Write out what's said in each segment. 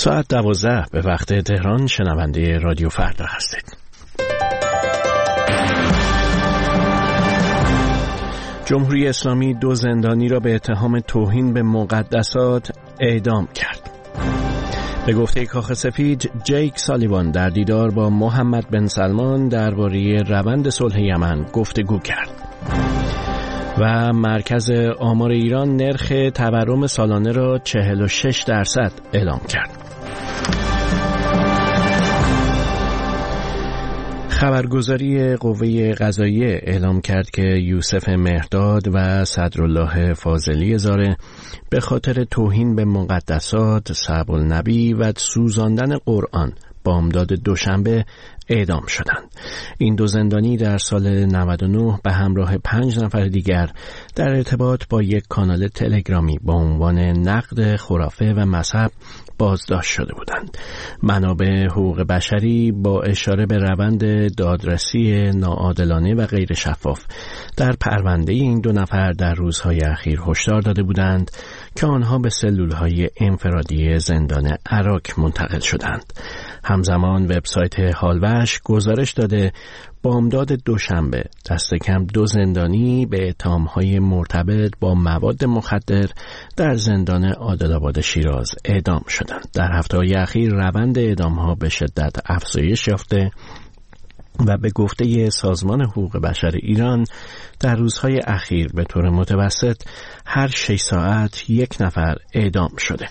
ساعت 12 به وقت تهران شنونده رادیو فردا هستید. جمهوری اسلامی 2 زندانی را به اتهام توهین به مقدسات اعدام کرد. به گفته کاخ سفید، جیک سالیوان در دیدار با محمد بن سلمان درباره روند صلح یمن گفتگو کرد. و مرکز آمار ایران نرخ تورم سالانه را 46% اعلام کرد. خبرگزاری قوه قضاییه اعلام کرد که یوسف مهرداد و صدرالله فاضلی زاره به خاطر توهین به مقدسات، سب النبی و سوزاندن قرآن بامداد دوشنبه اعدام شدند. این 2 زندانی در سال 99 به همراه 5 نفر دیگر در ارتباط با یک کانال تلگرامی با عنوان نقد خرافه و مذهب بازداشت شده بودند. منابع حقوق بشری با اشاره به روند دادرسی ناعادلانه و غیر شفاف در پرونده این 2 نفر در روزهای اخیر هشدار داده بودند که آنها به سلولهای انفرادی زندان عراق منتقل شدند. همزمان وبسایت حالوش گزارش داده بامداد دوشنبه دست کم 2 زندانی به اتهام‌های مرتبط با مواد مخدر در زندان عادل‌آباد شیراز اعدام شدند. در هفته‌های اخیر روند اعدام‌ها به شدت افزایش یافته و به گفته سازمان حقوق بشر ایران در روزهای اخیر به طور متوسط هر 6 ساعت 1 نفر اعدام شده.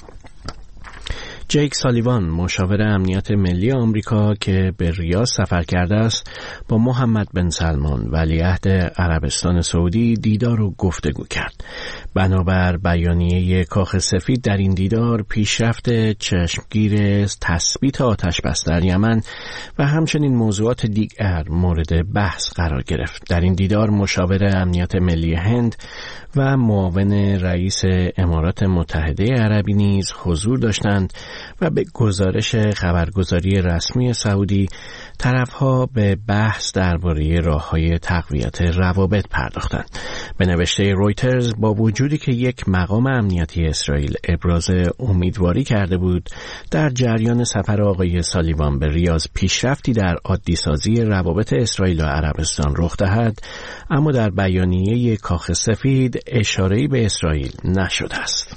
جیک سالیوان مشاور امنیت ملی آمریکا که به ریاض سفر کرده است با محمد بن سلمان ولیعهد عربستان سعودی دیدار و گفتگو کرد. بنابر بیانیه کاخ سفید در این دیدار پیشرفت چشمگیر تثبیت آتش بس در یمن و همچنین موضوعات دیگر مورد بحث قرار گرفت. در این دیدار مشاور امنیت ملی هند و معاون رئیس امارات متحده عربی نیز حضور داشتند و به گزارش خبرگزاری رسمی سعودی طرفها به بحث درباره راه‌های تقویت روابط پرداختند. به نوشته رویترز با وجودی که یک مقام امنیتی اسرائیل ابراز امیدواری کرده بود در جریان سفر آقای سالیوان به ریاض پیشرفتی در عادی‌سازی روابط اسرائیل و عربستان رخ دهد، اما در بیانیه کاخ سفید اشاره‌ای به اسرائیل نشده است.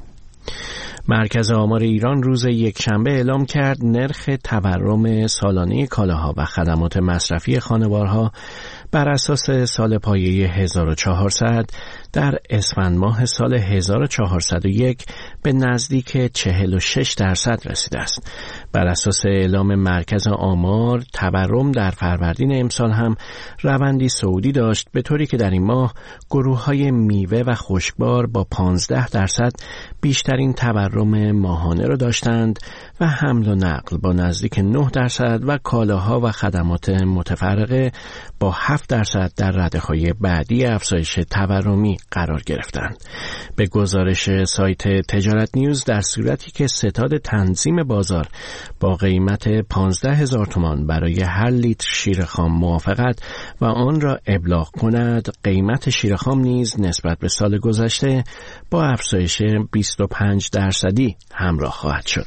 مرکز آمار ایران روز یکشنبه اعلام کرد نرخ تورم سالانه کالاها و خدمات مصرفی خانوارها بر اساس سال پایه 1400 در اسفند ماه سال 1401 به نزدیک 46% رسیده است. بر اساس اعلام مرکز آمار تورم در فروردین امسال هم روندی صعودی داشت، به طوری که در این ماه گروه‌های میوه و خشکبار با 15% بیشترین تورم ماهانه را داشتند و حمل و نقل با نزدیک 9% و کالاها و خدمات متفرقه با 7% در رده‌های بعدی افزایش تورمی قرار گرفتند. به گزارش سایت تجارت نیوز، در صورتی که ستاد تنظیم بازار با قیمت 15,000 تومان برای هر لیتر شیر خام موافقت و آن را ابلاغ کند، قیمت شیر خام نیز نسبت به سال گذشته با افزایش 25% همراه خواهد شد.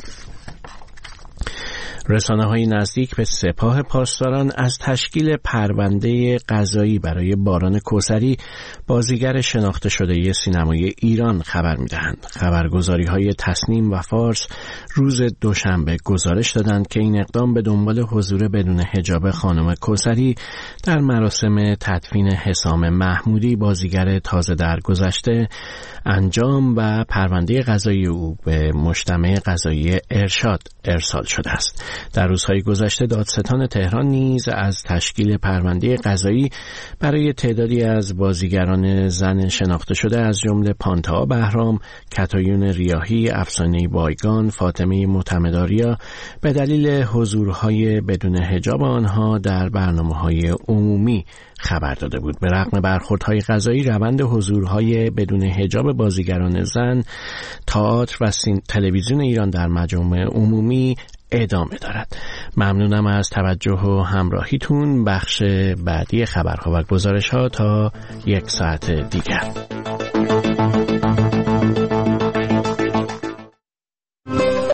رسانه‌های نزدیک به سپاه پاسداران از تشکیل پرونده قضایی برای باران کوثری، بازیگر شناخته شده سینمای ایران، خبر می‌دهند. خبرگزاری‌های تصنیم و فارس روز دوشنبه گزارش دادند که این اقدام به دنبال حضور بدون حجاب خانم کوثری در مراسم تدفین حسام محمودی، بازیگر تازه درگذشته، انجام و پرونده قضایی او به مجتمع قضایی ارشاد ارسال شده است. در روزهای گذشته دادستان تهران نیز از تشکیل پرونده قضایی برای تعدادی از بازیگران زن شناخته شده از جمله پانتا بهرام، کتایون ریاحی، افسانه بایگان، فاطمه معتمدآریا به دلیل حضورهای بدون حجاب آنها در برنامه‌های عمومی خبر داده بود. به رغم برخوردهای قضایی، روند حضورهای بدون حجاب بازیگران زن، تئاتر و تلویزیون ایران در مجامع عمومی ادامه دارد. ممنونم از توجه و همراهیتون. بخش بعدی خبرها و گزارش‌ها تا 1 ساعت دیگر.